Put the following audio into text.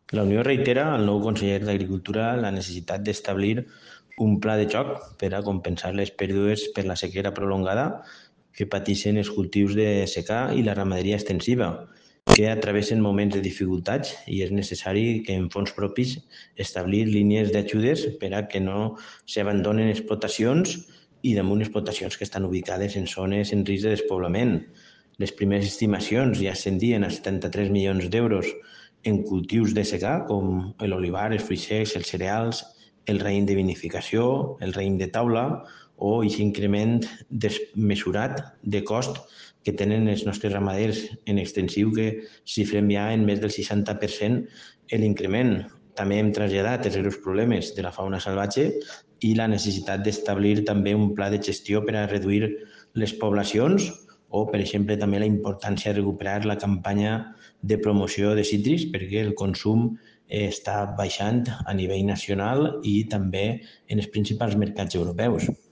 La Unió reitera al nou conseller d'Agricultura la necessitat d'establir un pla de xoc per a compensar les pèrdues per la sequera prolongada que pateixen els cultius de secà i la ramaderia extensiva, que travessen moments de dificultats i és necessari que en fons propis establir línies d'ajudes per a que no s'abandonen explotacions i damunt explotacions que estan ubicades en zones en risc de despoblament. Les primeres estimacions ja ascendien a 73 milions d'euros en cultius de secà com l'olivar, els fruits secs, els cereals, el raïm de vinificació, el raïm de taula o aquest increment desmesurat de cost que tenen els nostres ramaders en extensiu que xifrem ja en més del 60% l'increment. També hem traslladat els greus problemes de la fauna salvatge i la necessitat d'establir també un pla de gestió per a reduir les poblacions o, per exemple, també la importància de recuperar la campanya de promoció de cítrics perquè el consum està baixant a nivell nacional i també en els principals mercats europeus.